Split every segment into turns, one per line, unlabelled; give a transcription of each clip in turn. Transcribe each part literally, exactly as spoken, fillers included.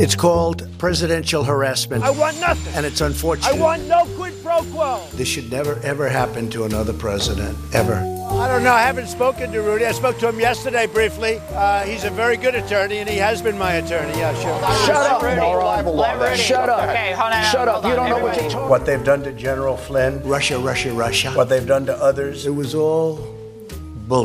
It's called presidential harassment.
I want nothing.
And it's unfortunate.
I want no quid pro quo.
This should never, ever happen to another president, ever.
I don't know. I haven't spoken to Rudy. I spoke to him yesterday briefly. Uh, he's a very good attorney, and he has been my attorney. Yeah, sure.
Shut up,
Rudy.
no libel law.
Rudy.
Shut up.
Okay, hold on.
Shut
hold
up. You
on,
don't know
everybody.
what you're talking
What they've done to General Flynn, Russia, Russia, Russia.
What they've done to others.
It was all bull.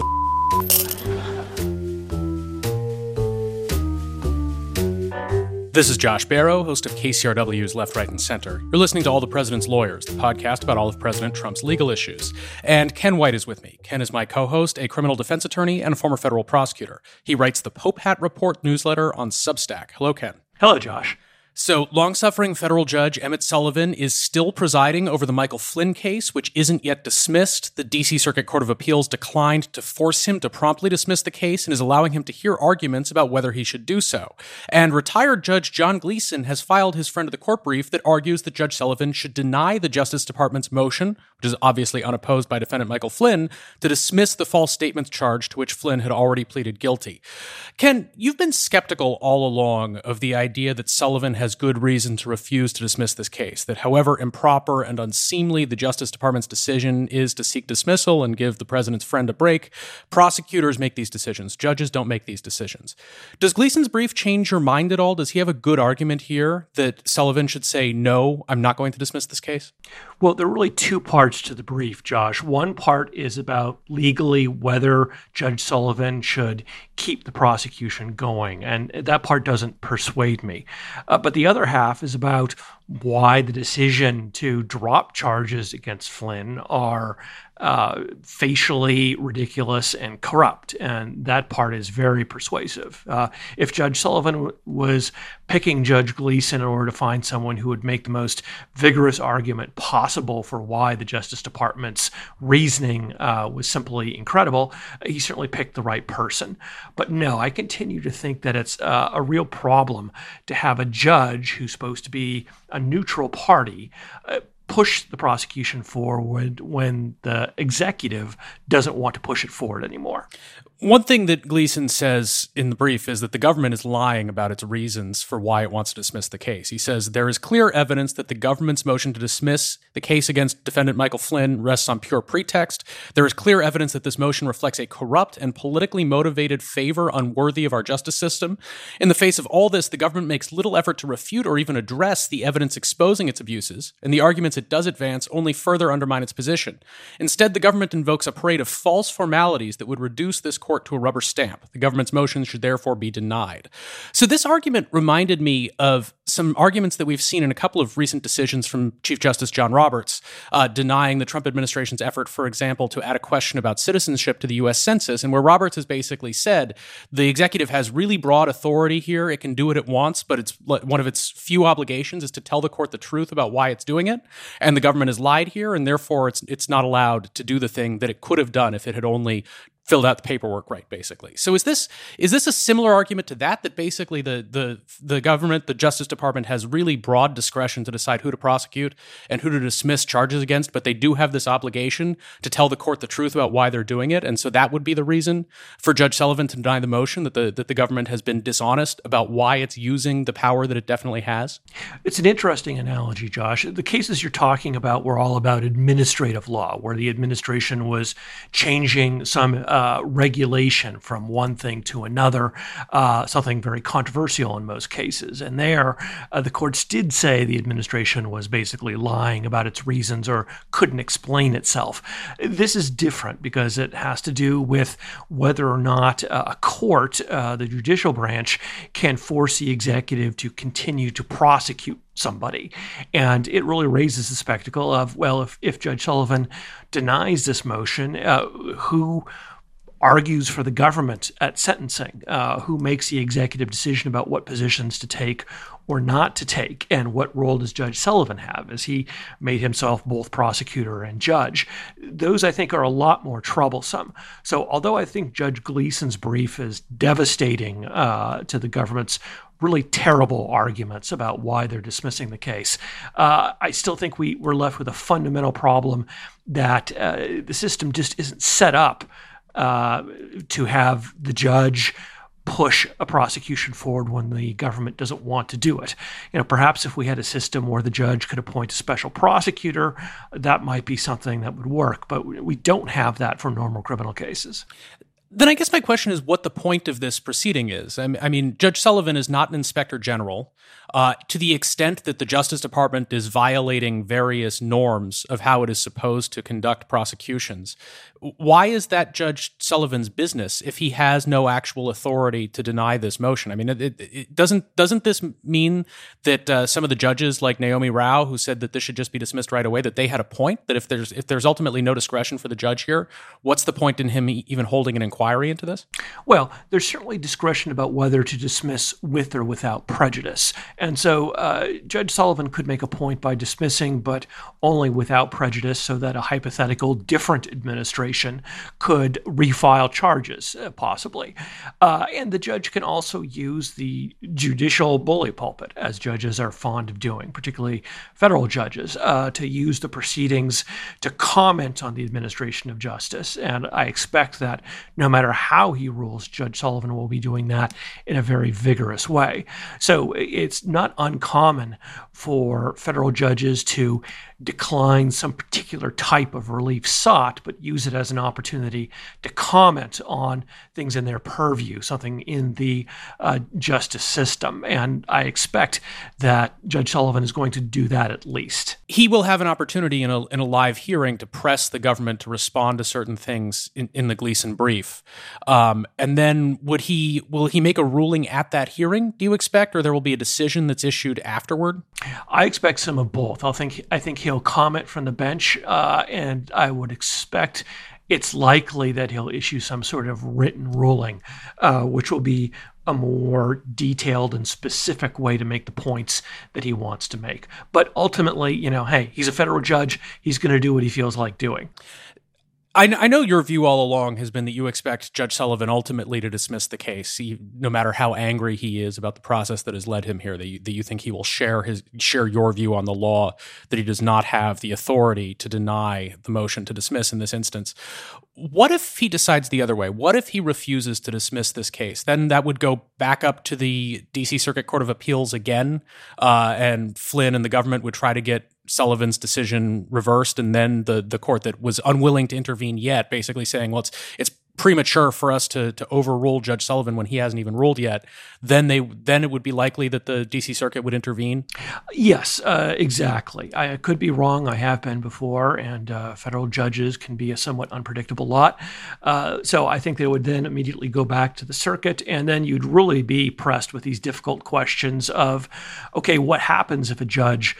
This is Josh Barro, host of K C R W's Left, Right, and Center. You're listening to All the President's Lawyers, the podcast about all of President Trump's legal issues. And Ken White is with me. Ken is my co-host, a criminal defense attorney, and a former federal prosecutor. He writes the Pope Hat Report newsletter on Substack. Hello, Ken.
Hello, Josh.
So, long-suffering federal judge Emmett Sullivan is still presiding over the Michael Flynn case, which isn't yet dismissed. The D C Circuit Court of Appeals declined to force him to promptly dismiss the case and is allowing him to hear arguments about whether he should do so. And retired Judge John Gleeson has filed his friend of the court brief that argues that Judge Sullivan should deny the Justice Department's motion, which is obviously unopposed by defendant Michael Flynn, to dismiss the false statements charge to which Flynn had already pleaded guilty. Ken, you've been skeptical all along of the idea that Sullivan has good reason to refuse to dismiss this case, that however improper and unseemly the Justice Department's decision is to seek dismissal and give the president's friend a break, prosecutors make these decisions. Judges don't make these decisions. Does Gleeson's brief change your mind at all? Does he have a good argument here that Sullivan should say, no, I'm not going to dismiss this case?
Well, there are really two parts to the brief, Josh. One part is about legally whether Judge Sullivan should keep the prosecution going, and that part doesn't persuade me. Uh, but the other half is about why the decision to drop charges against Flynn are uh, facially ridiculous and corrupt, and that part is very persuasive. Uh, if Judge Sullivan w- was picking Judge Gleeson in order to find someone who would make the most vigorous argument possible for why the Justice Department's reasoning uh, was simply incredible, he certainly picked the right person. But no, I continue to think that it's uh, a real problem to have a judge who's supposed to be a neutral party uh, push the prosecution forward when the executive doesn't want to push it forward anymore.
One thing that Gleeson says in the brief is that the government is lying about its reasons for why it wants to dismiss the case. He says there is clear evidence that the government's motion to dismiss the case against defendant Michael Flynn rests on pure pretext. There is clear evidence that this motion reflects a corrupt and politically motivated favor unworthy of our justice system. In the face of all this, the government makes little effort to refute or even address the evidence exposing its abuses, and the arguments it does advance only further undermine its position. Instead, the government invokes a parade of false formalities that would reduce this court to a rubber stamp. The government's motions should therefore be denied. So this argument reminded me of some arguments that we've seen in a couple of recent decisions from Chief Justice John Roberts, uh, denying the Trump administration's effort, for example, to add a question about citizenship to the U S Census, and where Roberts has basically said the executive has really broad authority here. It can do what it wants, but it's one of its few obligations is to tell the court the truth about why it's doing it, and the government has lied here, and therefore it's it's not allowed to do the thing that it could have done if it had only filled out the paperwork right, basically. So is this is this a similar argument to that, that basically the the the government, the Justice Department, has really broad discretion to decide who to prosecute and who to dismiss charges against, but they do have this obligation to tell the court the truth about why they're doing it, and so that would be the reason for Judge Sullivan to deny the motion, that the that the government has been dishonest about why it's using the power that it definitely has?
It's an interesting analogy, Josh. The cases you're talking about were all about administrative law, where the administration was changing some uh, Uh, regulation from one thing to another, uh, something very controversial in most cases. And there, uh, the courts did say the administration was basically lying about its reasons or couldn't explain itself. This is different because it has to do with whether or not uh, a court, uh, the judicial branch, can force the executive to continue to prosecute somebody. And it really raises the spectacle of, well, if, if Judge Sullivan denies this motion, uh, who argues for the government at sentencing, uh, who makes the executive decision about what positions to take or not to take, and what role does Judge Sullivan have, as he made himself both prosecutor and judge. Those, I think, are a lot more troublesome. So although I think Judge Gleeson's brief is devastating uh, to the government's really terrible arguments about why they're dismissing the case, uh, I still think we, we're left with a fundamental problem that uh, the system just isn't set up Uh, to have the judge push a prosecution forward when the government doesn't want to do it. You know, perhaps if we had a system where the judge could appoint a special prosecutor, that might be something that would work. But we don't have that for normal criminal cases.
Then I guess my question is what the point of this proceeding is. I mean, Judge Sullivan is not an inspector general. Uh, to the extent that the Justice Department is violating various norms of how it is supposed to conduct prosecutions, why is that Judge Sullivan's business if he has no actual authority to deny this motion? I mean, it, it, it doesn't doesn't this mean that uh, some of the judges, like Naomi Rao, who said that this should just be dismissed right away, that they had a point? That if there's if there's ultimately no discretion for the judge here, what's the point in him even holding an inquiry into this?
Well, there's certainly discretion about whether to dismiss with or without prejudice. And so uh, Judge Sullivan could make a point by dismissing, but only without prejudice, so that a hypothetical different administration could refile charges, uh, possibly. Uh, and the judge can also use the judicial bully pulpit, as judges are fond of doing, particularly federal judges, uh, to use the proceedings to comment on the administration of justice. And I expect that no matter how he rules, Judge Sullivan will be doing that in a very vigorous way. So it's not uncommon for federal judges to decline some particular type of relief sought, but use it as an opportunity to comment on things in their purview, something in the uh, justice system. And I expect that Judge Sullivan is going to do that at least.
He will have an opportunity in a in a live hearing to press the government to respond to certain things in, in the Gleason brief. Um, and then would he will he make a ruling at that hearing, do you expect, or there will be a decision that's issued afterward?
I expect some of both. I think I think he'll comment from the bench, uh, and I would expect it's likely that he'll issue some sort of written ruling, uh, which will be a more detailed and specific way to make the points that he wants to make. But ultimately, you know, hey, he's a federal judge. He's going to do what he feels like doing.
I, I know your view all along has been that you expect Judge Sullivan ultimately to dismiss the case, no matter how angry he is about the process that has led him here. That you, that you think he will share his share your view on the law, that he does not have the authority to deny the motion to dismiss in this instance. What if he decides the other way? What if he refuses to dismiss this case? Then that would go back up to the D C Circuit Court of Appeals again, uh, and Flynn and the government would try to get Sullivan's decision reversed, and then the the court that was unwilling to intervene yet, basically saying, well, it's it's premature for us to to overrule Judge Sullivan when he hasn't even ruled yet. Then they then it would be likely that the D C Circuit would intervene.
Yes, uh, exactly. I could be wrong. I have been before, and uh, federal judges can be a somewhat unpredictable lot. Uh, so I think they would then immediately go back to the circuit, and then you'd really be pressed with these difficult questions of, okay, what happens if a judge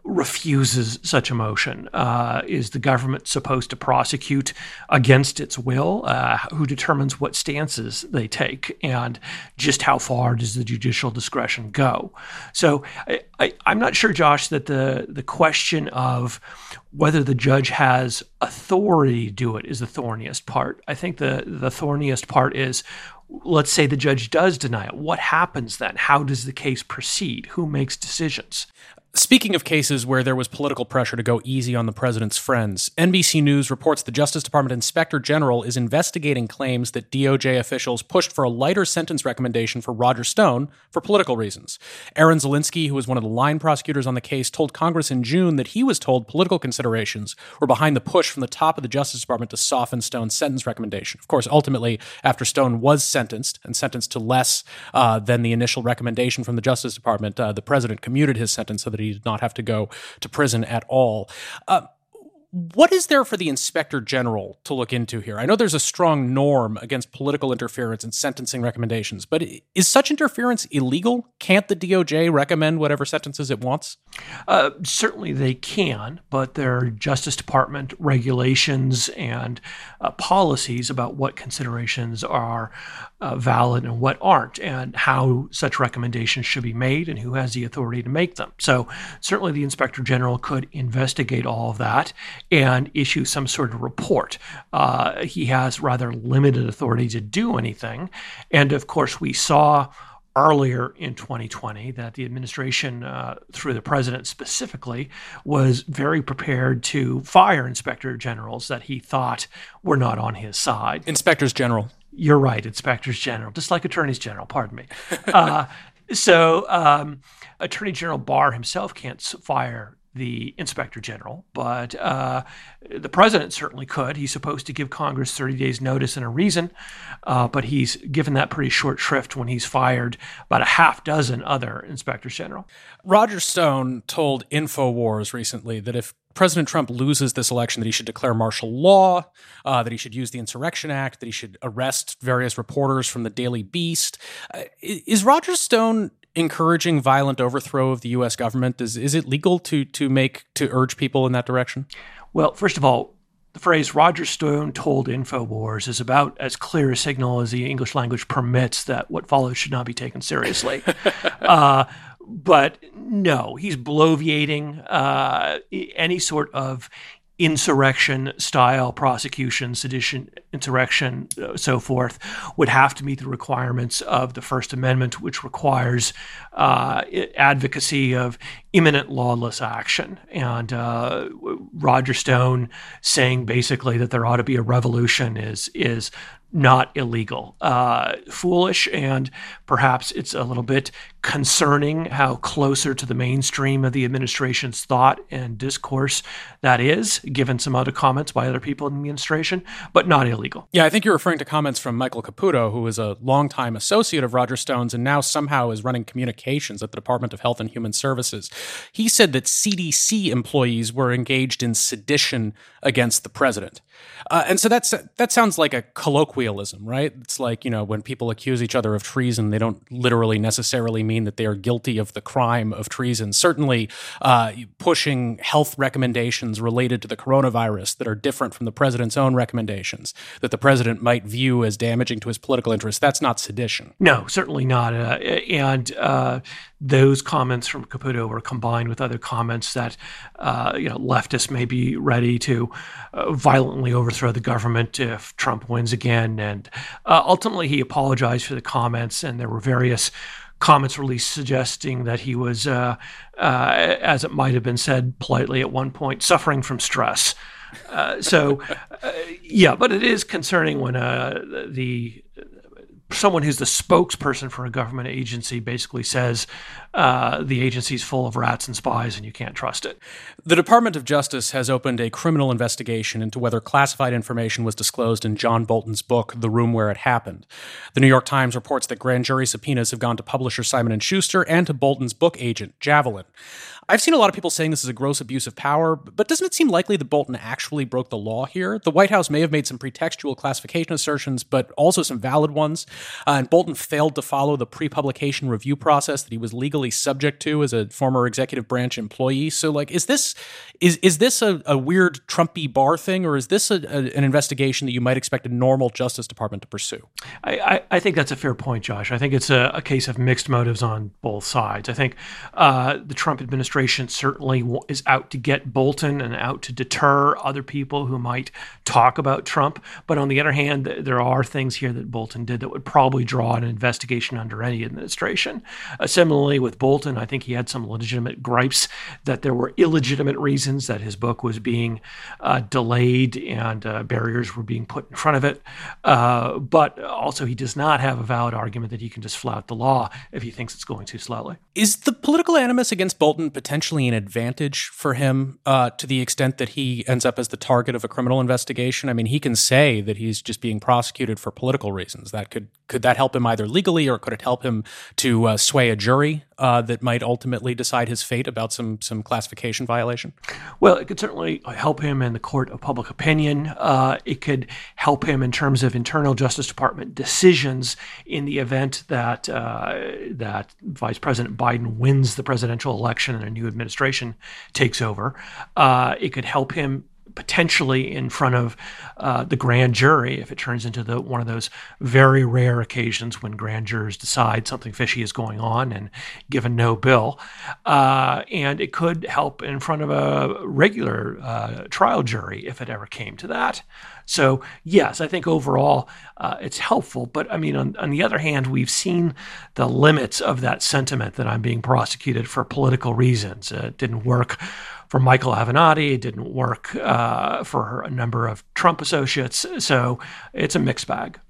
refuses such a motion? Uh, is the government supposed to prosecute against its will? Uh, who determines what stances they take? And just how far does the judicial discretion go? So I, I, I'm not sure, Josh, that the, the question of whether the judge has authority to do it is the thorniest part. I think the, the thorniest part is, let's say the judge does deny it. What happens then? How does the case proceed? Who makes decisions?
Speaking of cases where there was political pressure to go easy on the president's friends, N B C News reports the Justice Department Inspector General is investigating claims that D O J officials pushed for a lighter sentence recommendation for Roger Stone for political reasons. Aaron Zelinsky, who was one of the line prosecutors on the case, told Congress in June that he was told political considerations were behind the push from the top of the Justice Department to soften Stone's sentence recommendation. Of course, ultimately, after Stone was sentenced and sentenced to less uh, than the initial recommendation from the Justice Department, uh, the president commuted his sentence so that he did not have to go to prison at all. Uh, what is there for the Inspector General to look into here? I know there's a strong norm against political interference in sentencing recommendations, but is such interference illegal? Can't the D O J recommend whatever sentences it wants?
Uh, certainly they can, but there are Justice Department regulations and uh, policies about what considerations are uh, valid and what aren't, and how such recommendations should be made and who has the authority to make them. So certainly the Inspector General could investigate all of that and issue some sort of report. Uh, he has rather limited authority to do anything. And of course, we saw earlier in twenty twenty that the administration, uh, through the president specifically, was very prepared to fire inspector generals that he thought were not on his side.
Inspectors general.
You're right, inspectors general, just like attorneys general, pardon me. Uh, so um, Attorney General Barr himself can't fire the inspector general, but uh, the president certainly could. He's supposed to give Congress thirty days notice and a reason, uh, but he's given that pretty short shrift when he's fired about a half dozen other inspectors general.
Roger Stone told InfoWars recently that if President Trump loses this election, that he should declare martial law, uh, that he should use the Insurrection Act, that he should arrest various reporters from the Daily Beast. Uh, is Roger Stone encouraging violent overthrow of the U S government? Is is it legal to to make to urge people in that direction?
Well, first of all, the phrase Roger Stone told InfoWars is about as clear a signal as the English language permits that what follows should not be taken seriously. uh, but no, he's bloviating uh, any sort of insurrection-style prosecution, sedition, insurrection, uh, so forth, would have to meet the requirements of the First Amendment, which requires uh, advocacy of imminent lawless action. And uh, Roger Stone saying basically that there ought to be a revolution is is not illegal, uh, foolish, and perhaps it's a little bit concerning how closer to the mainstream of the administration's thought and discourse that is, given some other comments by other people in the administration, but not illegal.
Yeah, I think you're referring to comments from Michael Caputo, who is a longtime associate of Roger Stone's and now somehow is running communications at the Department of Health and Human Services. He said that C D C employees were engaged in sedition against the president. Uh, and so that's that sounds like a colloquialism, right? It's like, you know, when people accuse each other of treason, they don't literally necessarily mean that they are guilty of the crime of treason. Certainly uh, pushing health recommendations related to the coronavirus that are different from the president's own recommendations that the president might view as damaging to his political interests, that's not sedition.
No, certainly not. Uh, and uh, those comments from Caputo were combined with other comments that uh, you know leftists may be ready to uh, violently overthrow the government if Trump wins again. And uh, ultimately, he apologized for the comments, and there were various comments released suggesting that he was, uh, uh, as it might have been said politely at one point, suffering from stress. Uh, so, uh, yeah, but it is concerning when uh, the someone who's the spokesperson for a government agency basically says uh, the agency's full of rats and spies and you can't trust it.
The Department of Justice has opened a criminal investigation into whether classified information was disclosed in John Bolton's book, The Room Where It Happened. The New York Times reports that grand jury subpoenas have gone to publisher Simon and Schuster and to Bolton's book agent, Javelin. I've seen a lot of people saying this is a gross abuse of power, but doesn't it seem likely that Bolton actually broke the law here? The White House may have made some pretextual classification assertions, but also some valid ones. Uh, and Bolton failed to follow the pre-publication review process that he was legally subject to as a former executive branch employee. So, like, is this is is this a, a weird Trumpy Barr thing, or is this a, a, an investigation that you might expect a normal Justice Department to pursue?
I, I, I think that's a fair point, Josh. I think it's a, a case of mixed motives on both sides. I think uh, the Trump administration certainly is out to get Bolton and out to deter other people who might talk about Trump. But on the other hand, there are things here that Bolton did that would probably draw an investigation under any administration. Uh, similarly, with Bolton, I think he had some legitimate gripes that there were illegitimate reasons that his book was being uh, delayed and uh, barriers were being put in front of it. Uh, but also, he does not have a valid argument that he can just flout the law if he thinks it's going too slowly.
Is the political animus against Bolton potentially an advantage for him uh, to the extent that he ends up as the target of a criminal investigation? I mean, he can say that he's just being prosecuted for political reasons. That could could that help him either legally, or could it help him to uh, sway a jury uh, that might ultimately decide his fate about some some classification violation?
Well, it could certainly help him in the court of public opinion. Uh, it could help him in terms of internal Justice Department decisions in the event that uh, that Vice President Biden wins the presidential election and a new administration takes over. Uh, it could help him potentially in front of uh, the grand jury if it turns into the one of those very rare occasions when grand jurors decide something fishy is going on and give a no bill. Uh, and it could help in front of a regular uh, trial jury if it ever came to that. So, yes, I think overall uh, it's helpful. But, I mean, on, on the other hand, we've seen the limits of that sentiment that I'm being prosecuted for political reasons. Uh, it didn't work for Michael Avenatti. It didn't work uh, for a number of Trump associates. So it's a mixed bag.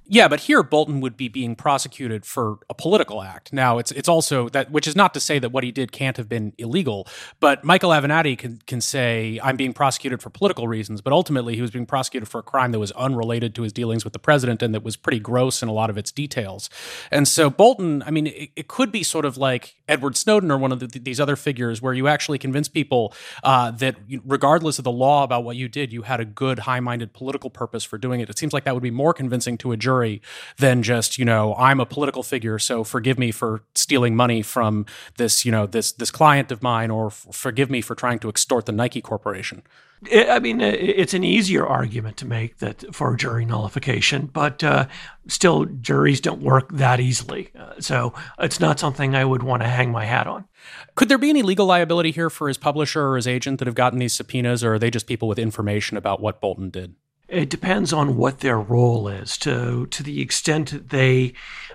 Yeah, but here Bolton would be being prosecuted for a political act. Now, it's it's also that, which is not to say that what he did can't have been illegal, but Michael Avenatti can can say, I'm being prosecuted for political reasons, but ultimately he was being prosecuted for a crime that was unrelated to his dealings with the president and that was pretty gross in a lot of its details. And so Bolton, I mean, it, it could be sort of like Edward Snowden or one of the, these other figures where you actually convince people uh, that regardless of the law about what you did, you had a good, high-minded political purpose for doing it. It seems like that would be more convincing to a jury than just, you know, I'm a political figure, so forgive me for stealing money from this, you know, this this client of mine, or f- forgive me for trying to extort the Nike Corporation.
I mean, it's an easier argument to make that for jury nullification, but uh, still, juries don't work that easily. Uh, so it's not something I would want to hang my hat on.
Could there be any legal liability here for his publisher or his agent that have gotten these subpoenas, or are they just people with information about what Bolton did?
It depends on what their role is. To to the extent they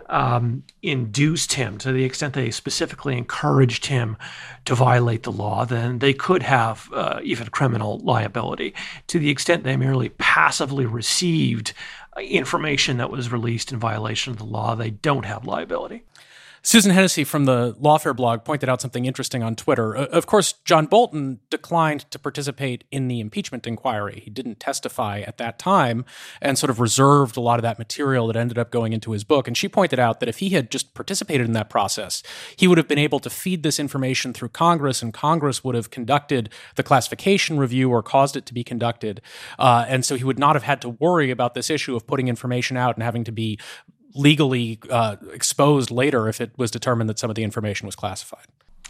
um, induced him, to the extent they specifically encouraged him to violate the law, then they could have uh, even criminal liability. To the extent they merely passively received information that was released in violation of the law, they don't have liability.
Susan Hennessy from the Lawfare blog pointed out something interesting on Twitter. Uh, of course, John Bolton declined to participate in the impeachment inquiry. He didn't testify at that time and sort of reserved a lot of that material that ended up going into his book. And she pointed out that if he had just participated in that process, he would have been able to feed this information through Congress, and Congress would have conducted the classification review or caused it to be conducted. Uh, and so he would not have had to worry about this issue of putting information out and having to be legally uh, exposed later if it was determined that some of the information was classified.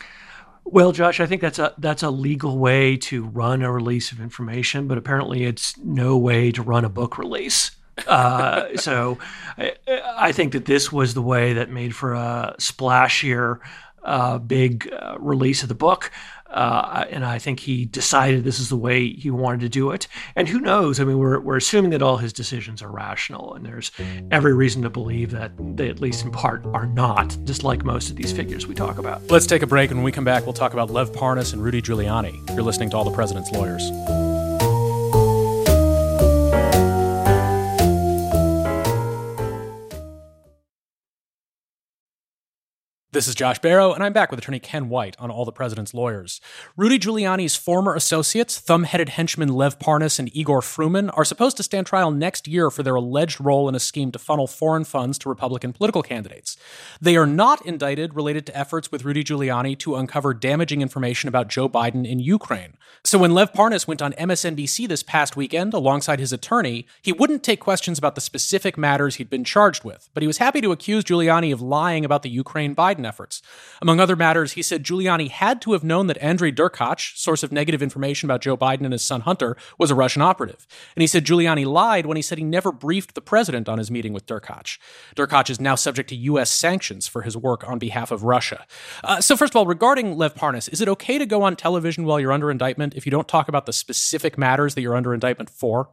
Well, Josh, I think that's a that's a legal way to run a release of information, but apparently it's no way to run a book release. Uh, so I, I think that this was the way that made for a splashier, uh, big uh, release of the book. Uh, and I think he decided this is the way he wanted to do it. And who knows? I mean, we're we're assuming that all his decisions are rational, and there's every reason to believe that they, at least in part, are not, just like most of these figures we talk about.
Let's take a break, and when we come back, we'll talk about Lev Parnas and Rudy Giuliani. You're listening to All the President's Lawyers. This is Josh Barrow, and I'm back with attorney Ken White on All the President's Lawyers. Rudy Giuliani's former associates, thumb-headed henchmen Lev Parnas and Igor Fruman, are supposed to stand trial next year for their alleged role in a scheme to funnel foreign funds to Republican political candidates. They are not indicted related to efforts with Rudy Giuliani to uncover damaging information about Joe Biden in Ukraine. So when Lev Parnas went on M S N B C this past weekend alongside his attorney, he wouldn't take questions about the specific matters he'd been charged with, but he was happy to accuse Giuliani of lying about the Ukraine-Biden efforts. Among other matters, he said Giuliani had to have known that Andrei Derkach, source of negative information about Joe Biden and his son Hunter, was a Russian operative. And he said Giuliani lied when he said he never briefed the president on his meeting with Derkach. Derkach is now subject to U S sanctions for his work on behalf of Russia. Uh, so first of all, regarding Lev Parnas, is it okay to go on television while you're under indictment if you don't talk about the specific matters that you're under indictment for?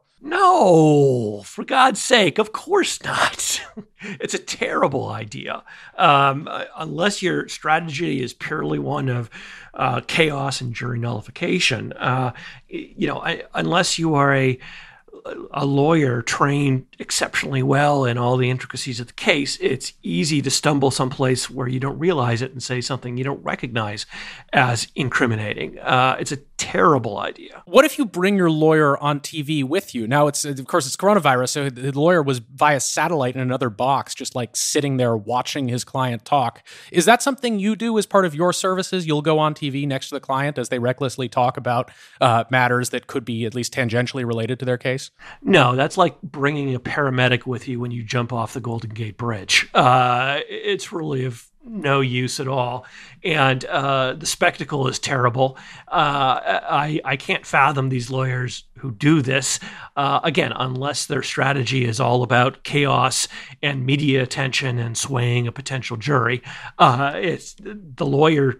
No, for God's sake, of course not. It's a terrible idea. Um, unless your strategy is purely one of uh, chaos and jury nullification, uh, you know, I, unless you are a a lawyer trained exceptionally well in all the intricacies of the case, it's easy to stumble someplace where you don't realize it and say something you don't recognize as incriminating. Uh, it's a terrible idea.
What if you bring your lawyer on T V with you? Now, it's of course, it's coronavirus, so the lawyer was via satellite in another box, just like sitting there watching his client talk. Is that something you do as part of your services? You'll go on T V next to the client as they recklessly talk about uh, matters that could be at least tangentially related to their case?
No, that's like bringing a paramedic with you when you jump off the Golden Gate Bridge. Uh, it's really of no use at all. And uh, the spectacle is terrible. Uh, I, I can't fathom these lawyers who do this, uh, again, unless their strategy is all about chaos and media attention and swaying a potential jury. Uh, it's the lawyer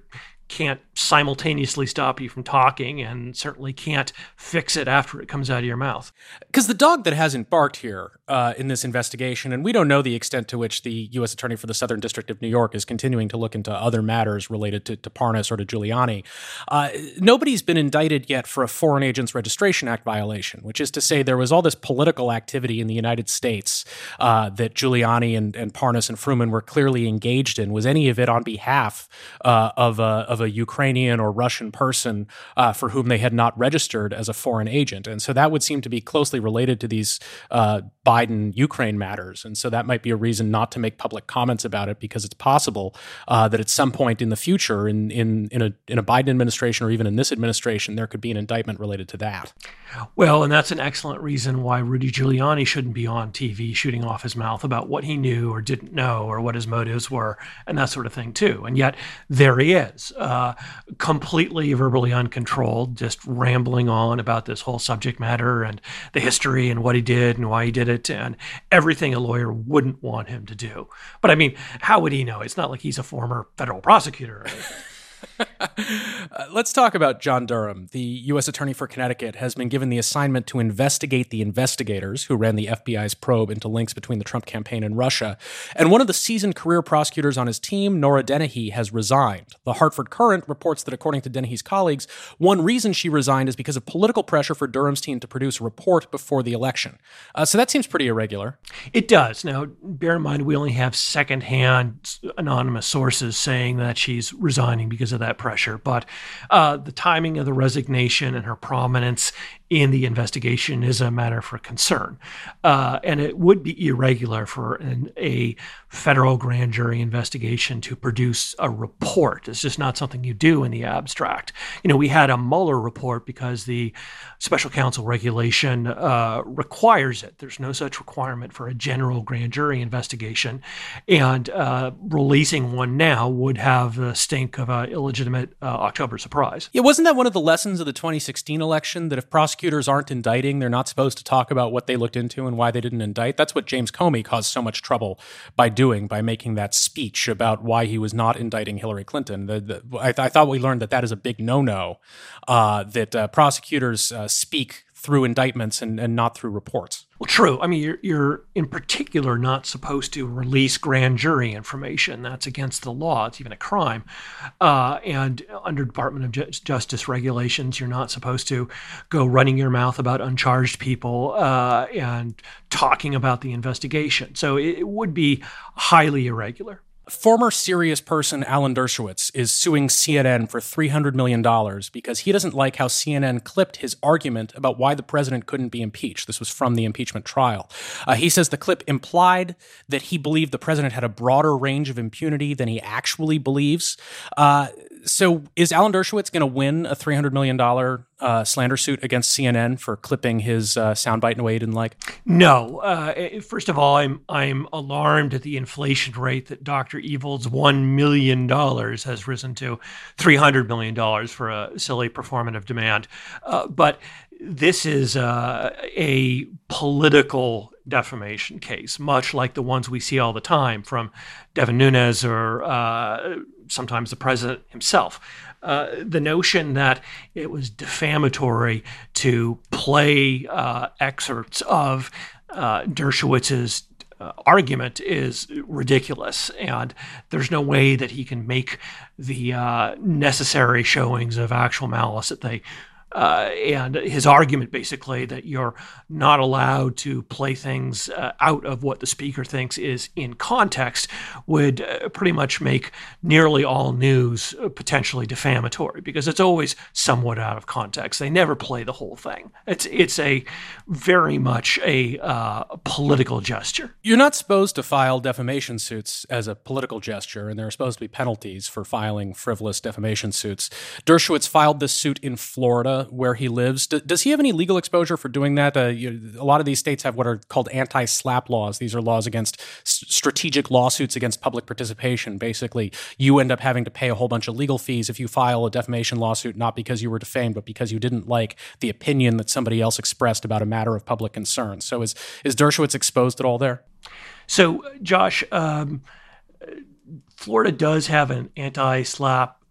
can't simultaneously stop you from talking and certainly can't fix it after it comes out of your mouth.
Because the dog that hasn't barked here uh, in this investigation, and we don't know the extent to which the U S Attorney for the Southern District of New York is continuing to look into other matters related to, to Parnas or to Giuliani, uh, nobody's been indicted yet for a Foreign Agents Registration Act violation, which is to say there was all this political activity in the United States uh, that Giuliani and, and Parnas and Fruman were clearly engaged in. Was any of it on behalf uh, of, a, of a Ukrainian or Russian person uh, for whom they had not registered as a foreign agent? And so that would seem to be closely related to these uh, Biden-Ukraine matters. And so that might be a reason not to make public comments about it, because it's possible uh, that at some point in the future, in, in, in, a, in a Biden administration or even in this administration, there could be an indictment related to that.
Well, and that's an excellent reason why Rudy Giuliani shouldn't be on T V shooting off his mouth about what he knew or didn't know or what his motives were and that sort of thing, too. And yet there he is, uh, completely verbally uncontrolled, just rambling on about this whole subject matter and the history and what he did and why he did it and everything a lawyer wouldn't want him to do. But I mean, how would he know? It's not like he's a former federal prosecutor. Right?
uh, let's talk about John Durham. The U S Attorney for Connecticut has been given the assignment to investigate the investigators who ran the F B I's probe into links between the Trump campaign and Russia. And one of the seasoned career prosecutors on his team, Nora Dennehy, has resigned. The Hartford Courant reports that according to Dennehy's colleagues, one reason she resigned is because of political pressure for Durham's team to produce a report before the election. Uh, so that seems pretty irregular.
It does. Now, bear in mind, we only have secondhand anonymous sources saying that she's resigning because of that pressure. But uh, the timing of the resignation and her prominence in the investigation is a matter for concern. Uh, and it would be irregular for an, a federal grand jury investigation to produce a report. It's just not something you do in the abstract. You know, we had a Mueller report because the special counsel regulation uh, requires it. There's no such requirement for a general grand jury investigation. And uh, releasing one now would have the stink of an illegitimate uh, October surprise.
Yeah, wasn't that one of the lessons of the twenty sixteen election, that if prosecutors aren't indicting, they're not supposed to talk about what they looked into and why they didn't indict? That's what James Comey caused so much trouble by doing, by making that speech about why he was not indicting Hillary Clinton. The, the, I, th- I thought we learned that that is a big no-no, uh, that uh, prosecutors uh, speak through indictments and, and not through reports.
Well, true. I mean, you're, you're in particular not supposed to release grand jury information. That's against the law. It's even a crime. Uh, and under Department of Ju- Justice regulations, you're not supposed to go running your mouth about uncharged people uh, and talking about the investigation. So it, it would be highly irregular.
Former serious person Alan Dershowitz is suing C N N for three hundred million dollars because he doesn't like how C N N clipped his argument about why the president couldn't be impeached. This was from the impeachment trial. Uh, he says the clip implied that he believed the president had a broader range of impunity than he actually believes. Uh, so is Alan Dershowitz going to win a three hundred million dollars uh, slander suit against C N N for clipping his uh, soundbite in a way he didn't like?
No. Uh, first of all, I'm I'm alarmed at the inflation rate that Doctor Evil's one million dollars has risen to three hundred million dollars for a silly performative demand. Uh, but this is uh, a political defamation case, much like the ones we see all the time from Devin Nunes or uh, sometimes the president himself. Uh, the notion that it was defamatory to play uh, excerpts of uh, Dershowitz's uh, argument is ridiculous, and there's no way that he can make the uh, necessary showings of actual malice that they Uh, and his argument basically that you're not allowed to play things uh, out of what the speaker thinks is in context would uh, pretty much make nearly all news uh, potentially defamatory, because it's always somewhat out of context. They never play the whole thing. It's it's a very much a uh, political gesture.
You're not supposed to file defamation suits as a political gesture, and there are supposed to be penalties for filing frivolous defamation suits. Dershowitz filed this suit in Florida, where he lives. D- does he have any legal exposure for doing that? Uh, you, a lot of these states have what are called anti-SLAPP laws. These are laws against s- strategic lawsuits against public participation. Basically, you end up having to pay a whole bunch of legal fees if you file a defamation lawsuit, not because you were defamed, but because you didn't like the opinion that somebody else expressed about a matter of public concern. So is, is Dershowitz exposed at all there?
So, Josh, um, Florida does have an anti-SLAPP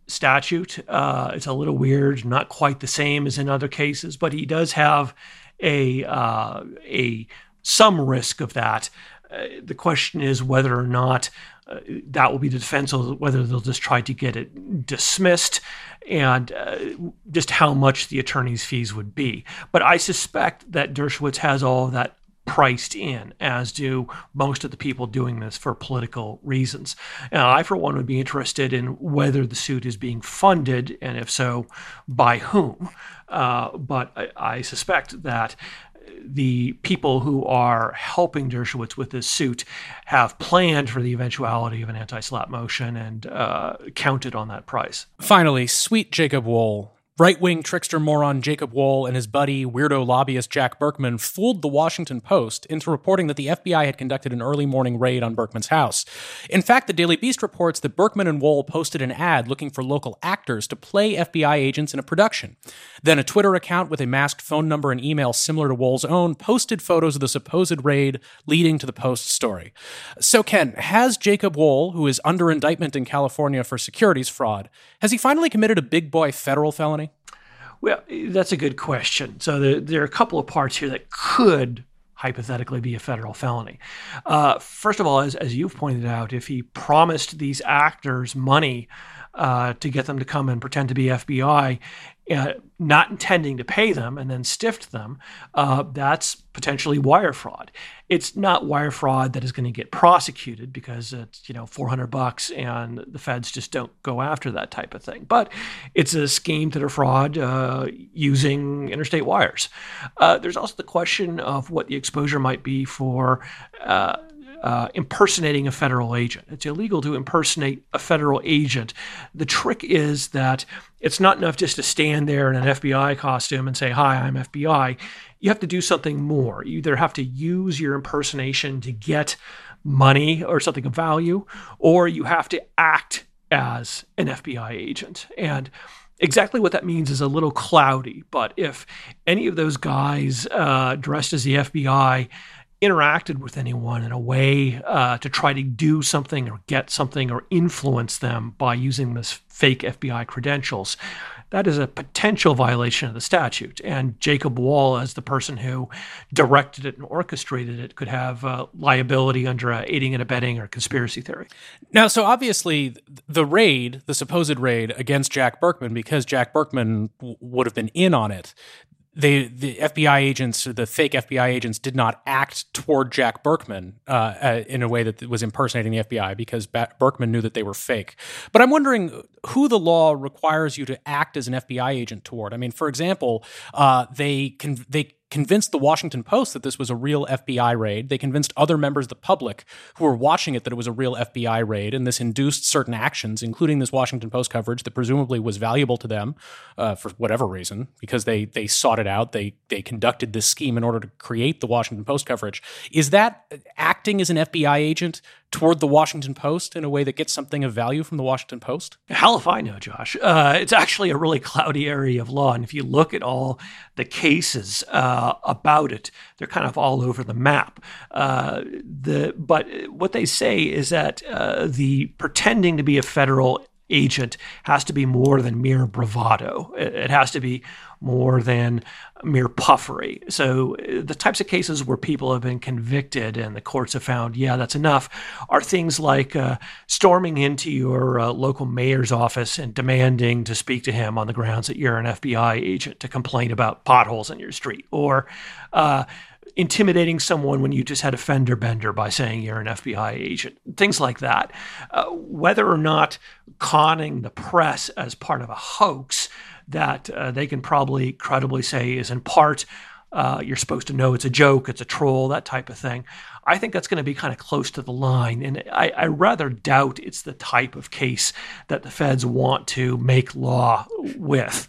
statute. Uh, it's a little weird, not quite the same as in other cases, but he does have a uh, a some risk of that. Uh, the question is whether or not uh, that will be the defense, or whether they'll just try to get it dismissed, and uh, just how much the attorney's fees would be. But I suspect that Dershowitz has all of that priced in, as do most of the people doing this for political reasons. Now, I, for one, would be interested in whether the suit is being funded, and if so, by whom. Uh, but I, I suspect that the people who are helping Dershowitz with this suit have planned for the eventuality of an anti-SLAPP motion and uh, counted on that price.
Finally, sweet Jacob Wohl. Right-wing trickster moron Jacob Wohl and his buddy, weirdo lobbyist Jack Berkman, fooled the Washington Post into reporting that the F B I had conducted an early morning raid on Berkman's house. In fact, the Daily Beast reports that Berkman and Wohl posted an ad looking for local actors to play F B I agents in a production. Then a Twitter account with a masked phone number and email similar to Wohl's own posted photos of the supposed raid leading to the Post's story. So, Ken, has Jacob Wohl, who is under indictment in California for securities fraud, has he finally committed a big boy federal felony?
Well, that's a good question. So there, there are a couple of parts here that could hypothetically be a federal felony. Uh, first of all, as, as you've pointed out, if he promised these actors money uh, to get them to come and pretend to be F B I, uh, not intending to pay them and then stiffed them, uh, that's potentially wire fraud. It's not wire fraud that is going to get prosecuted because it's, you know, four hundred bucks and the feds just don't go after that type of thing. But it's a scheme to defraud uh, using interstate wires. Uh, there's also the question of what the exposure might be for uh, Uh, impersonating a federal agent. It's illegal to impersonate a federal agent. The trick is that it's not enough just to stand there in an F B I costume and say, "Hi, I'm F B I." You have to do something more. You either have to use your impersonation to get money or something of value, or you have to act as an F B I agent. And exactly what that means is a little cloudy. But if any of those guys uh, dressed as the F B I interacted with anyone in a way uh, to try to do something or get something or influence them by using this fake F B I credentials, that is a potential violation of the statute. And Jacob Wohl, as the person who directed it and orchestrated it, could have uh, liability under uh, aiding and abetting or conspiracy theory.
Now, so obviously the raid, the supposed raid against Jack Berkman, because Jack Berkman w- would have been in on it, They, the F B I agents, the fake F B I agents, did not act toward Jack Berkman uh, uh, in a way that was impersonating the F B I because ba- Berkman knew that they were fake. But I'm wondering who the law requires you to act as an F B I agent toward. I mean, for example, uh, they con- they convinced the Washington Post that this was a real F B I raid. They convinced other members of the public who were watching it that it was a real F B I raid, and this induced certain actions, including this Washington Post coverage that presumably was valuable to them uh, for whatever reason, because they they sought it out. They they conducted this scheme in order to create the Washington Post coverage. Is that acting as an F B I agent toward the Washington Post in a way that gets something of value from the Washington Post?
Hell if I know, Josh. Uh, it's actually a really cloudy area of law. And if you look at all the cases uh, about it, they're kind of all over the map. Uh, the But what they say is that uh, the pretending to be a federal agent has to be more than mere bravado. It has to be more than mere puffery. So the types of cases where people have been convicted and the courts have found, yeah, that's enough, are things like uh, storming into your uh, local mayor's office and demanding to speak to him on the grounds that you're an F B I agent to complain about potholes in your street, or uh, intimidating someone when you just had a fender bender by saying you're an F B I agent, things like that. Uh, whether or not conning the press as part of a hoax that uh, they can probably credibly say is in part, uh, you're supposed to know it's a joke, it's a troll, that type of thing. I think that's going to be kind of close to the line. And I, I rather doubt it's the type of case that the feds want to make law with.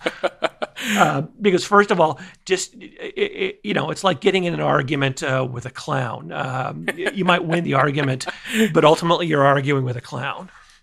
Uh, because first of all, just, it, it, you know, it's like getting in an argument uh, with a clown. Um, you might win the argument, but ultimately you're arguing with a clown.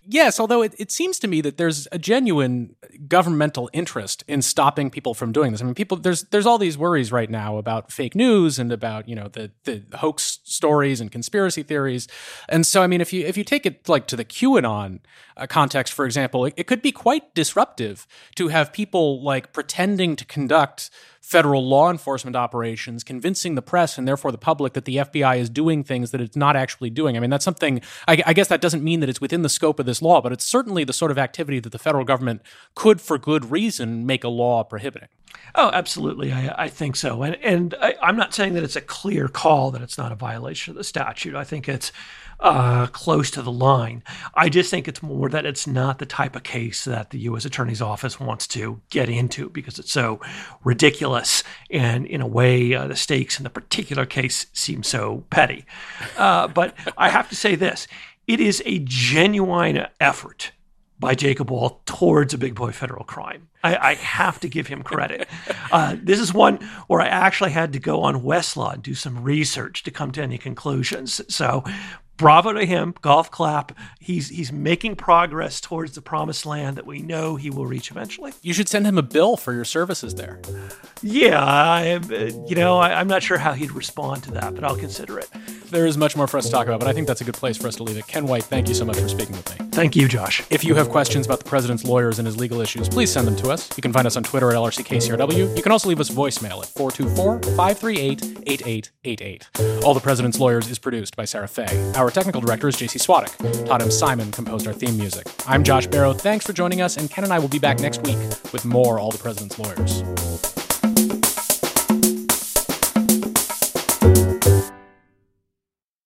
Yes, although it, it seems to me that there's a genuine governmental interest in stopping people from doing this. I mean, people there's there's all these worries right now about fake news and about, you know, the, the hoax stories and conspiracy theories. And so, I mean, if you if you take it like to the QAnon uh, context, for example, it, it could be quite disruptive to have people like pretending to conduct federal law enforcement operations, convincing the press and therefore the public that the F B I is doing things that it's not actually doing. I mean, that's something, I, I guess that doesn't mean that it's within the scope of this law, but it's certainly the sort of activity that the federal government could, for good reason, make a law prohibiting.
Oh, absolutely. I, I think so. And, and I, I'm not saying that it's a clear call that it's not a violation of the statute. I think it's uh, close to the line. I just think it's more that it's not the type of case that the U S Attorney's Office wants to get into because it's so ridiculous. And in a way, uh, the stakes in the particular case seem so petty. Uh, but I have to say this. It is a genuine effort by Jacob Wohl towards a big boy federal crime. I, I have to give him credit. Uh, this is one where I actually had to go on Westlaw and do some research to come to any conclusions. So bravo to him, golf clap. He's he's making progress towards the promised land that we know he will reach eventually.
You should send him a bill for your services there.
Yeah, I, you know, I, I'm not sure how he'd respond to that, but I'll consider it.
There is much more for us to talk about, but I think that's a good place for us to leave it. Ken White, thank you so much for speaking with me.
Thank you, Josh.
If you have questions about the president's lawyers and his legal issues, please send them to us. You can find us on Twitter at L R C K C R W. You can also leave us voicemail at four two four, five three eight, eight eight eight eight. All the President's Lawyers is produced by Sarah Fay. Our technical director is J C Swadek. Todd M. Simon composed our theme music. I'm Josh Barrow. Thanks for joining us, and Ken and I will be back next week with more All the President's Lawyers.